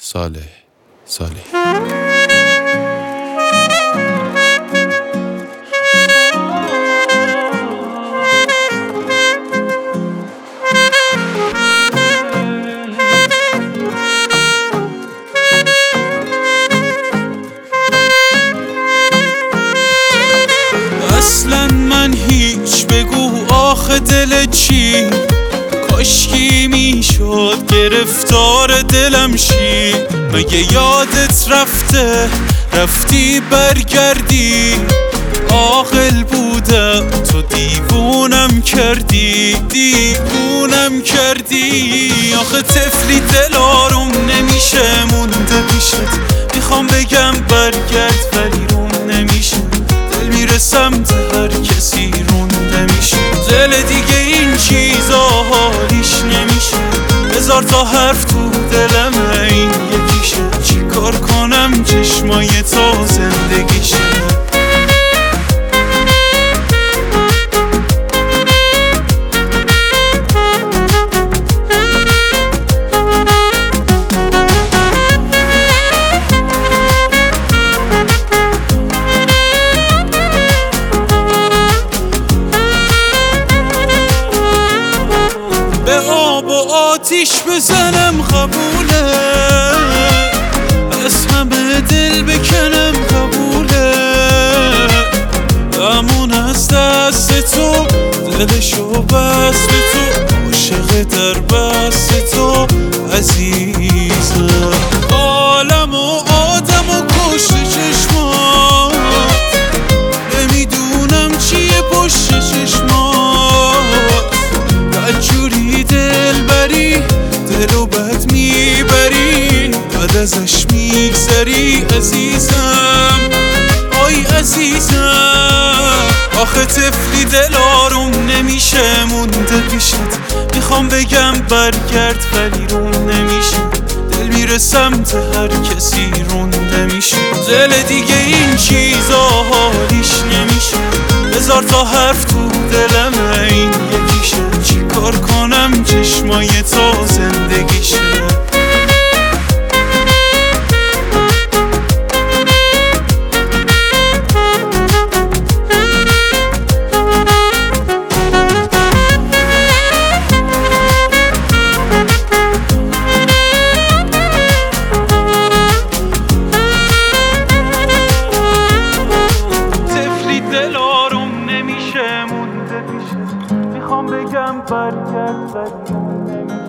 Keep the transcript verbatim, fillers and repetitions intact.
صالح صالح اصلا من هیچ بگو آخه دلت چی، کاشکی میشد گرفتار دلم شی. مگه یادت رفته رفتی برگردی، عاقل بودم تو دیوونم کردی دیوونم کردی. آخه طفلی دل آروم نمیشه مونده پیشت، میخوام بگم برگرد ولی روم نمیشه. دل میره سمت هر کسی رونده میشه، دل دیگه این چیزا حالیش نمیشه. هزار تا حرف تو دلمه این یکیشه، چی کار کنم چشمای تو زندگیشه. به آب و آتیش بزنم قبوله، از همه دل بکنم قبوله. امون از دست تو دلشو بست تو، عاشق در بست تو عزیزم. عالم و آدم و کشت چشمات، نمیدونم چیه پشت چشمات. بدجوری دل بری دلو بد میبری، بعد ازش میگذری عزیزم آی عزیزم. آخه طفلی دل آروم نمیشه مونده پیشت، میخوام بگم برگرد ولی روم نمیشه. دل میره سمت هر کسی رونده میشه، دل دیگه این چیزا حالیش نمیشه. هزار تا حرف تو دلمه این یکیشه، چی کار کنم چشمای تو زندگیشه. میخوام بگم برگرد ولی